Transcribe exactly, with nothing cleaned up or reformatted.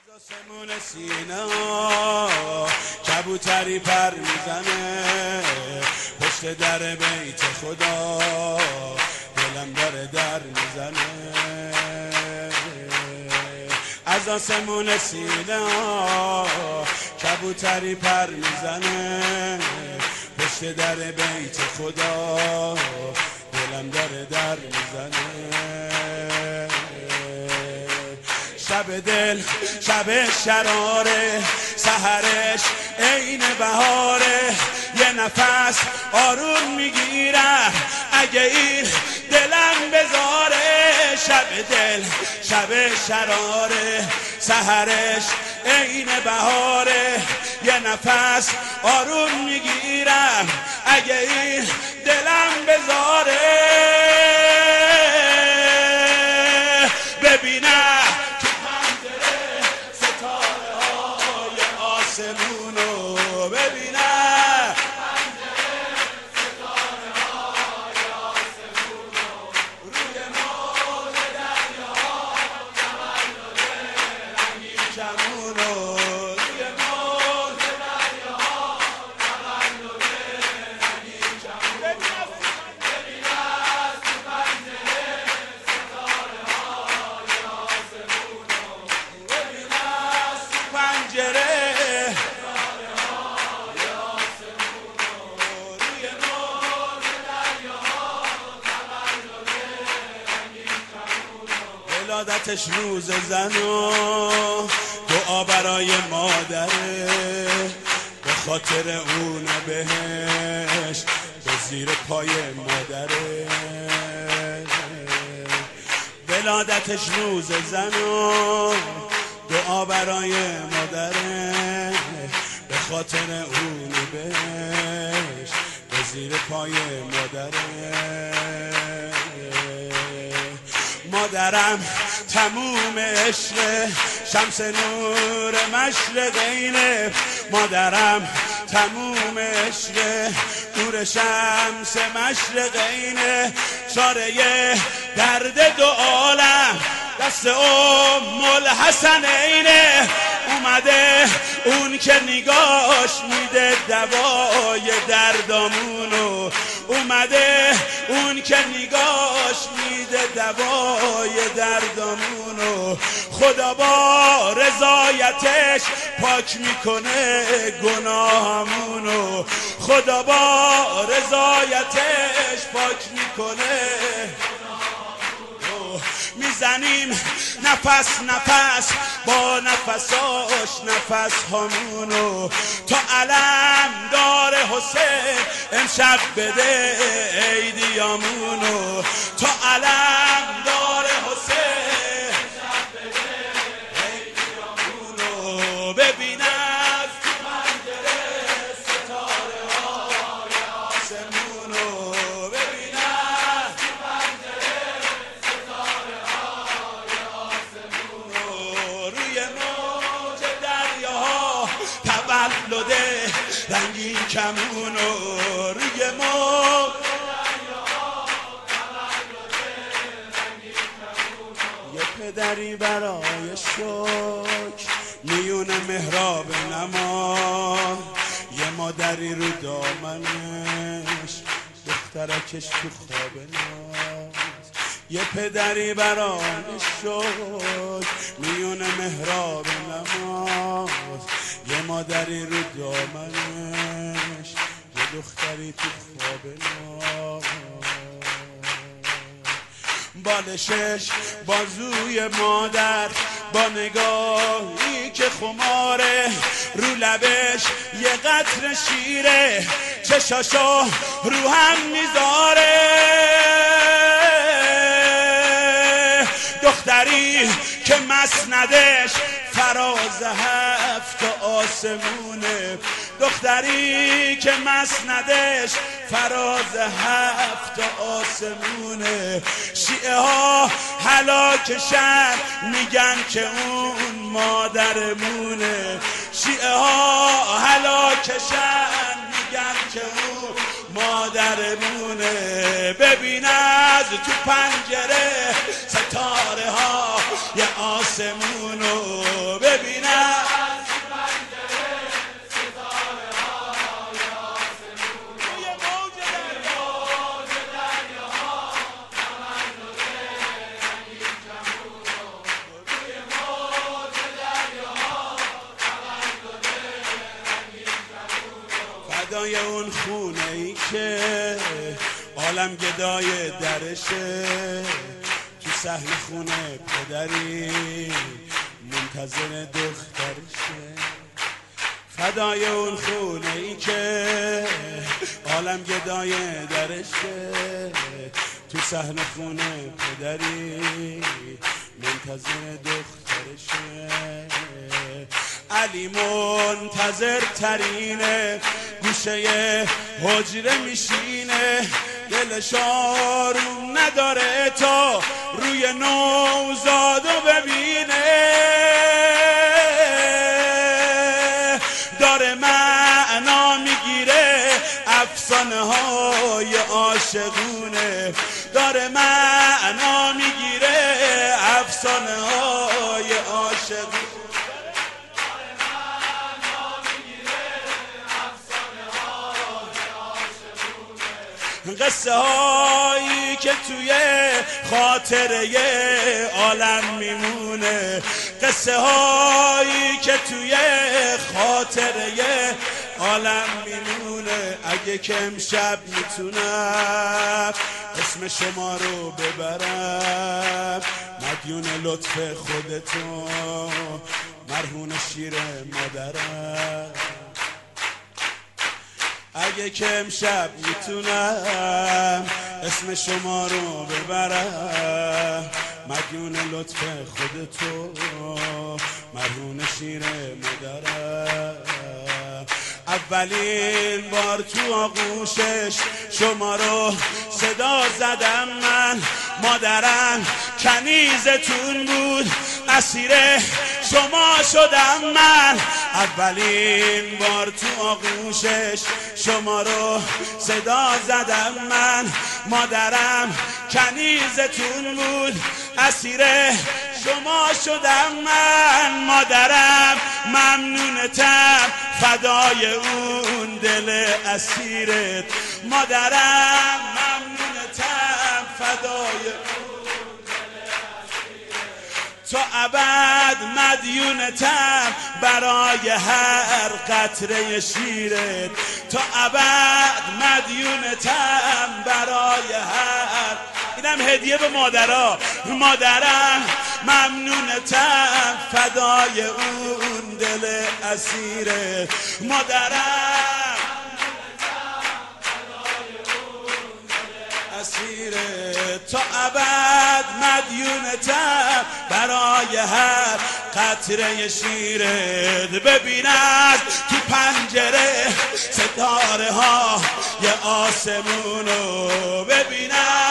آسمون سینا کبوتری پر میزنه پشت در بیت خدا، دلم داره در میزنه. از آسمون سینا کبوتری پر میزنه پشت در بیت خدا، دلم داره در میزنه. شب دل شب شراره، سحرش عین بهاره، یه نفس آروم میگیره اگه این دلم بذاره. شب دل شب شراره، سحرش عین بهاره، یه نفس آروم میگیرم اگه این دلم بذاره. ببینم تو پنجره ستاره های آسمونو، ببینم پنجره ستاره های آسمونو، روی موج دریاها تولد رنگین کمونو، روی موج دریاها تولد رنگین کمونو. ببینم تو پنجره ستاره های آسمونو، ببینم تو پنجره ستاره های آسمونو، روی موج دریاها تولد رنگین کمونو. ولادتش روز زن و دعا برای مادره، به خاطر اون بهش به زیر پای مادره. ولادتش روز زن و دعا برای مادره، به خاطر اون بهش به زیر پای مادره. مادرم تموم عشق، شمس نور مشرقینه. مادرم تموم عشق، نور شمس مشرقینه. چاره درد دو عالم دست ام الحسنینه. اومده اون که نگاش میده دوای دردامونو، اومده اون که نگاش میده دوای دردامونو. خدا با رضایتش پاک میکنه گناهمونو، خدا با رضایتش پاک میکنه. میزنیم نفس نفس با نفساش نفس هامونو، تا علم دار حسین امشب بده عیدیامونو، تا علم دار حسین امشب بده عیدیامونو. ببینم تو پنجره ستاره های آسمونو، ببینم تو پنجره ستاره های آسمونو، روی موج دریاها تولد رنگین کمونو، روی موج دریاها تولد رنگین کمونو. یه پدری برای شکر میون محراب نماز، یه مادری رو دامنش دخترکش تو خواب ناز. یه پدری برای شکر میون محراب نماز، یه مادری رو دامنش یه دختری تو خواب ناز. بالشش بازوی مادر با نگاهی که خماره، رو لبش یه قطره شیره چشاشو رو هم میذاره. دختری که مسندش فراز هفت آسمونه، دختری که مسندش فراز هفت آسمونه. شیعه ها هلاکشن میگن که اون مادرمونه، شیعه ها هلاکشن میگن که اون مادرمونه. ببین از تو پنجره ستاره ها یه آسمونو، ببین فدای اون خونه ای که عالم گدای درشه، تو صحن خونه پدری منتظر دخترشه. فدای اون خونه ای که عالم گدای درشه، تو صحن خونه پدری منتظر دخترشه. علی منتظر ترینه، گوشه حجره میشینه، دلش آروم نداره تا روی نوزادو ببینه. داره معنا میگیره افسانه های عاشقونه، داره معنا میگیره افسانه های عاشقونه. قصه هایی که توی خاطره عالم میمونه، قصه هایی که توی خاطره عالم میمونه. اگه که امشب میتونم اسم شما رو ببرم، مدیون لطف خودتون مرهون شیر مادرم. اگه که امشب میتونم اسم شما رو ببرم، مدیون لطف خودتو مرهون شیر مادرم. اولین بار تو آغوشش شما رو صدا زدم من، مادرم کنیزتون بود اسیر شما شدم من. اولین بار تو آغوشش شما رو صدا زدم من، مادرم کنیزتون بود اسیر شما شدم من. مادرم ممنونتم فدای اون دل اسیرت، مادرم ممنونتم فدای تا ابد مدیونتم برای هر قطره شیرت، تا ابد مدیونتم برای هر. اینم هدیه به مادرها. مادرم ممنونتم فدای اون دل اسیرت، مادرم اسیرت تا ابد مدیونتم برای هر قطره شیرت. ببیند تو پنجره ستاره ها یه آسمونو، ببیند